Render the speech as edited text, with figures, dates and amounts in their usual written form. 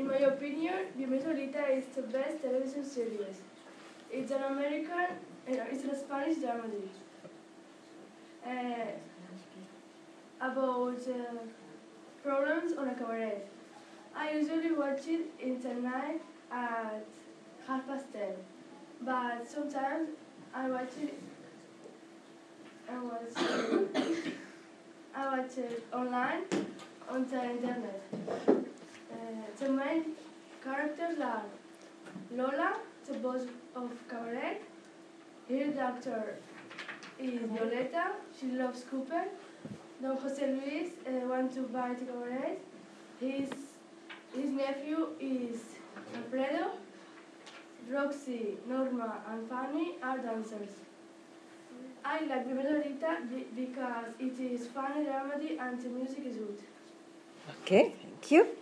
my opinion, Bienvenido Lolita is the best television series. It's an it's a Spanish dramedy about problems on a cabaret. I usually watch it in the night at 10:30, but sometimes I watch it. I watch it online on the internet. The main characters are Lola, the boss of cabaret. Her doctor is Violeta. She loves Cooper. Don Jose Luis wants to buy the cabaret. His nephew is Alfredo. Roxy, Norma, and Fanny are dancers. I like Bienvenido Lolita because it is funny, dramedy, and the music is good. Okay, thank you.